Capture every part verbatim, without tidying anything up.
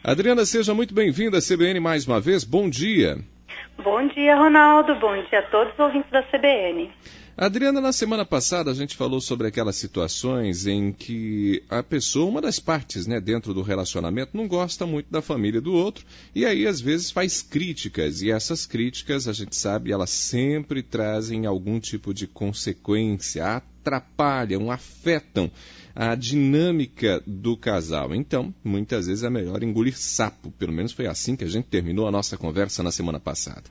Adriana, seja muito bem-vinda à C B N mais uma vez. Bom dia. Bom dia, Ronaldo. Bom dia a todos os ouvintes da C B N. Adriana, na semana passada a gente falou sobre aquelas situações em que a pessoa, uma das partes, né, dentro do relacionamento, não gosta muito da família do outro e aí às vezes faz críticas, e essas críticas, a gente sabe, elas sempre trazem algum tipo de consequência, atrapalham, afetam a dinâmica do casal. Então, muitas vezes é melhor engolir sapo, pelo menos foi assim que a gente terminou a nossa conversa na semana passada.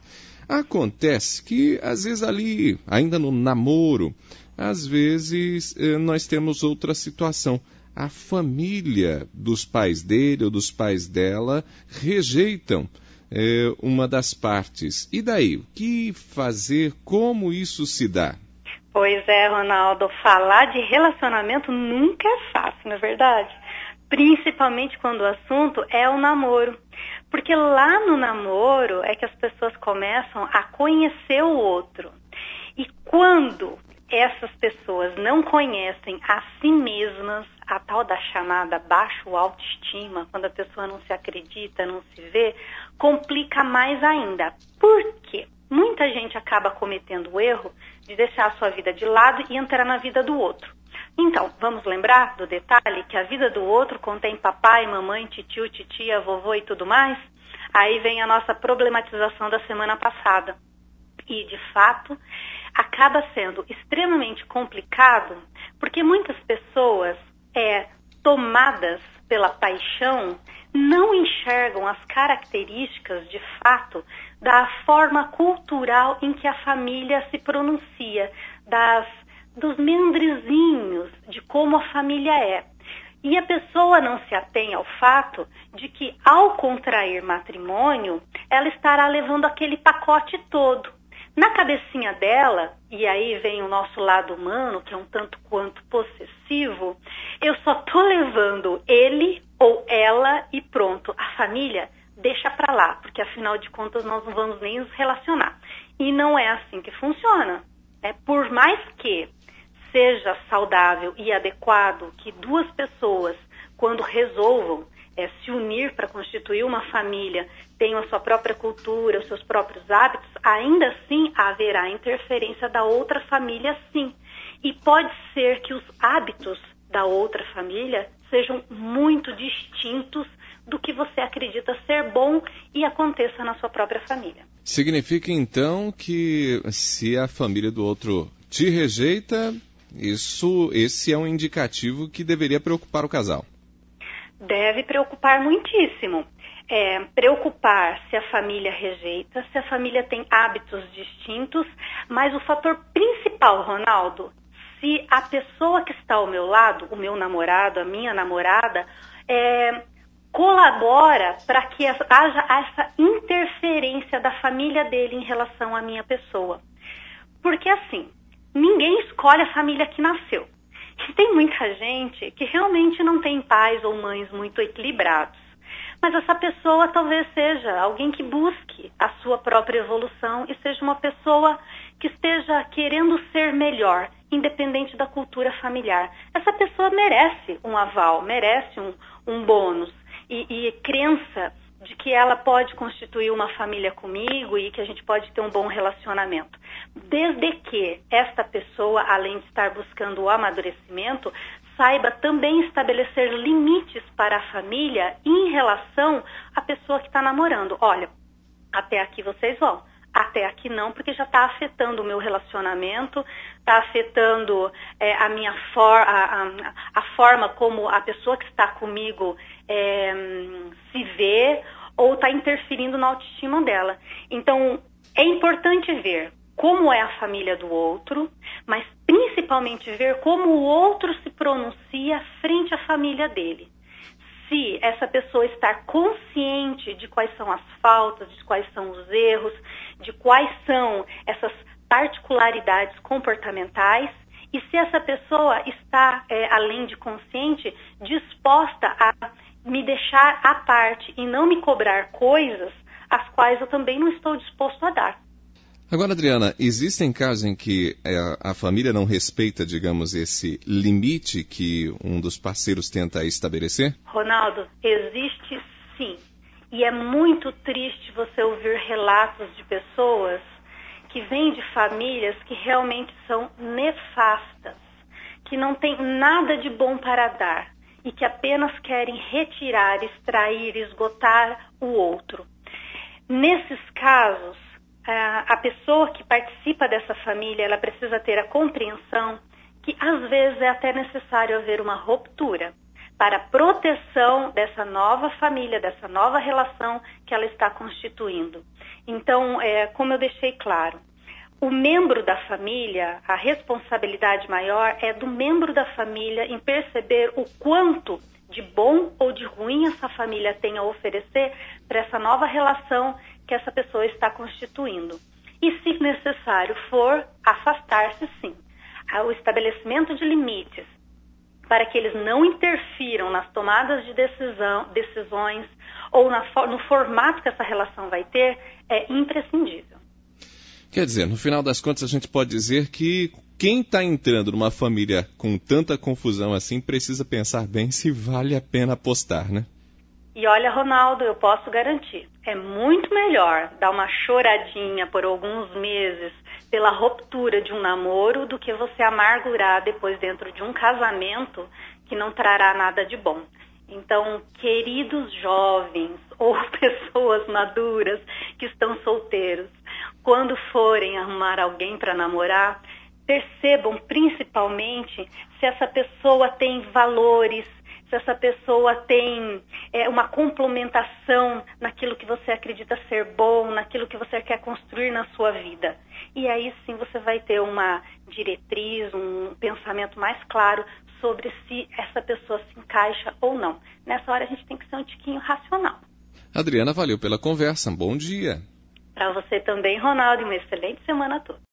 Acontece que, às vezes ali, ainda no namoro, às vezes eh, nós temos outra situação. A família dos pais dele ou dos pais dela rejeitam eh, uma das partes. E daí? O que fazer? Como isso se dá? Pois é, Ronaldo, falar de relacionamento nunca é fácil, não é verdade? Principalmente quando o assunto é o namoro. Porque lá no namoro é que as pessoas começam a conhecer o outro. E quando essas pessoas não conhecem a si mesmas, a tal da chamada baixo autoestima, quando a pessoa não se acredita, não se vê, complica mais ainda. Por quê? Muita gente acaba cometendo o erro de deixar a sua vida de lado e entrar na vida do outro. Então, vamos lembrar do detalhe que a vida do outro contém papai, mamãe, titio, titia, vovô e tudo mais? Aí vem a nossa problematização da semana passada. E, de fato, acaba sendo extremamente complicado porque muitas pessoas, é, tomadas pela paixão, não enxergam as características, de fato, da forma cultural em que a família se pronuncia, das, dos meandrezinhos de como a família é. E a pessoa não se atém ao fato de que, ao contrair matrimônio, ela estará levando aquele pacote todo. Na cabecinha dela, e aí vem o nosso lado humano, que é um tanto quanto possessivo, eu só estou levando ele ou ela e pronto. A família deixa para lá, porque afinal de contas nós não vamos nem nos relacionar. E não é assim que funciona. É, por mais que seja saudável e adequado que duas pessoas, quando resolvam é, se unir para constituir uma família, tenham a sua própria cultura, os seus próprios hábitos, ainda assim haverá interferência da outra família, sim. E pode ser que os hábitos da outra família sejam muito distintos do que você acredita ser bom e aconteça na sua própria família. Significa, então, que se a família do outro te rejeita, isso, esse é um indicativo que deveria preocupar o casal. Deve preocupar muitíssimo. É, preocupar se a família rejeita, se a família tem hábitos distintos, mas o fator principal, Ronaldo, se a pessoa que está ao meu lado, o meu namorado, a minha namorada, é, colabora para que haja essa interferência da família dele em relação à minha pessoa. Porque assim, ninguém escolhe a família que nasceu. E tem muita gente que realmente não tem pais ou mães muito equilibrados. Mas essa pessoa talvez seja alguém que busque a sua própria evolução e seja uma pessoa que esteja querendo ser melhor, independente da cultura familiar. Essa pessoa merece um aval, merece um, um bônus e, e crença de que ela pode constituir uma família comigo e que a gente pode ter um bom relacionamento. Desde que esta pessoa, além de estar buscando o amadurecimento, saiba também estabelecer limites para a família em relação à pessoa que está namorando. Olha, até aqui vocês vão, até aqui não, porque já está afetando o meu relacionamento, está afetando é, a minha for, a, a, a forma como a pessoa que está comigo é, se vê ou está interferindo na autoestima dela. Então, é importante ver como é a família do outro, mas principalmente ver como o outro se pronuncia frente à família dele. Se essa pessoa está consciente de quais são as faltas, de quais são os erros, de quais são essas particularidades comportamentais, e se essa pessoa está, é, além de consciente, disposta a me deixar à parte e não me cobrar coisas as quais eu também não estou disposto a dar. Agora, Adriana, existem casos em que é, a família não respeita, digamos, esse limite que um dos parceiros tenta estabelecer? Ronaldo, existe sim. E é muito triste você ouvir relatos de pessoas que vêm de famílias que realmente são nefastas, que não têm nada de bom para dar e que apenas querem retirar, extrair, esgotar o outro. Nesses casos, a pessoa que participa dessa família, ela precisa ter a compreensão que às vezes é até necessário haver uma ruptura para a proteção dessa nova família, dessa nova relação que ela está constituindo. Então, é, como eu deixei claro, o membro da família, a responsabilidade maior é do membro da família em perceber o quanto de bom ou de ruim essa família tem a oferecer para essa nova relação que essa pessoa está constituindo. E, se necessário for, afastar-se sim. O estabelecimento de limites para que eles não interfiram nas tomadas de decisão, decisões ou na, no formato que essa relação vai ter é imprescindível. Quer dizer, no final das contas, a gente pode dizer que quem está entrando numa família com tanta confusão assim precisa pensar bem se vale a pena apostar, né? E olha, Ronaldo, eu posso garantir, é muito melhor dar uma choradinha por alguns meses pela ruptura de um namoro do que você amargurar depois dentro de um casamento que não trará nada de bom. Então, queridos jovens ou pessoas maduras que estão solteiros, quando forem arrumar alguém para namorar, percebam principalmente se essa pessoa tem valores, se essa pessoa tem é, uma complementação naquilo que você acredita ser bom, naquilo que você quer construir na sua vida. E aí sim você vai ter uma diretriz, um pensamento mais claro sobre se essa pessoa se encaixa ou não. Nessa hora a gente tem que ser um tiquinho racional. Adriana, valeu pela conversa. Bom dia. Para você também, Ronaldo, e uma excelente semana a todos.